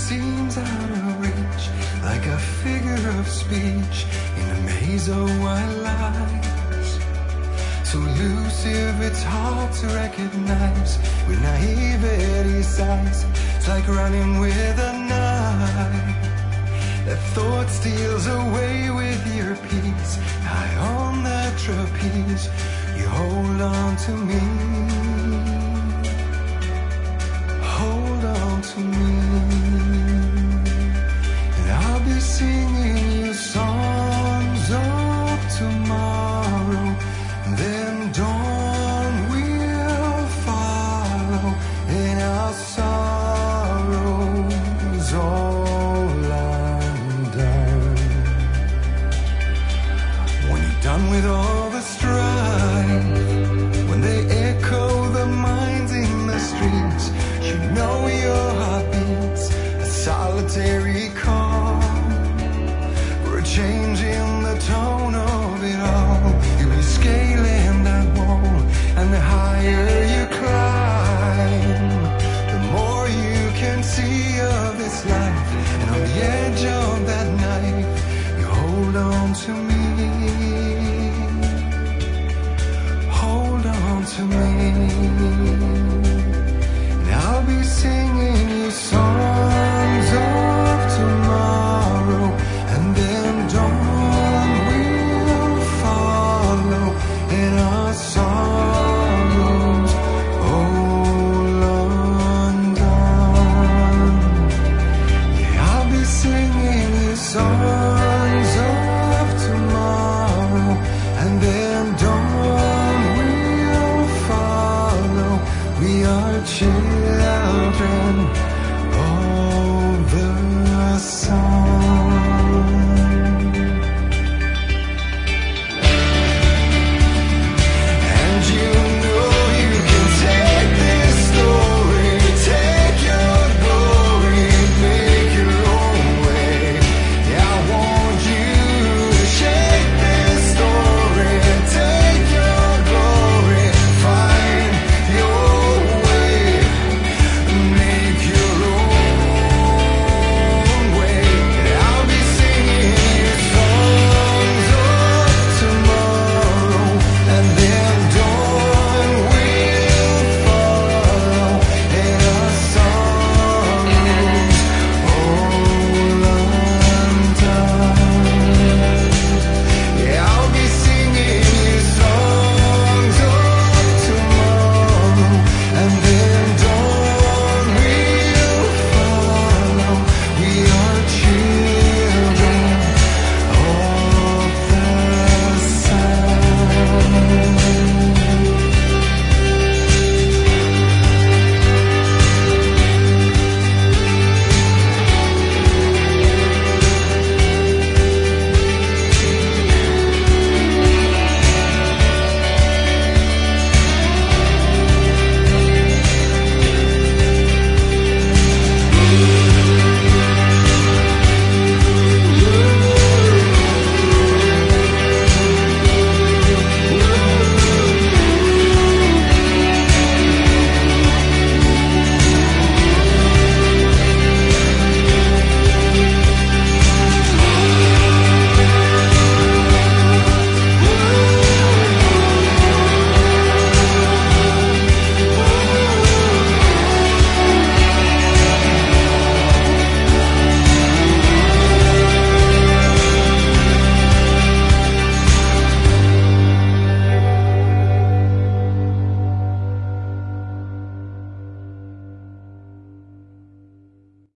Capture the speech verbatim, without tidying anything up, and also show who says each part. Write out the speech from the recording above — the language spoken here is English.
Speaker 1: seems out of reach, like a figure of speech in a maze of white lies. So elusive, it's hard to recognize with naivety sighs. It's like running with a knife that thought steals away with your peace. High on that trapeze, you hold on to me. Hold on to me, and I'll be singing you songs of tomorrow. Then dawn will follow, and our sorrows all undone. When you're done with all the strife, when they echo the minds in the streets, you know your heart beats a solitary call for a change in the tone of it all. You'll be scaling that wall, and the higher you climb, the more you can see of this life. And on the edge of that knife, you hold on to me. Hold on to me. I'll be singing you songs of tomorrow, and then dawn will follow, and our sorrows all undone. Yeah, I'll be singing you songs of tomorrow, and then dawn will follow. We are children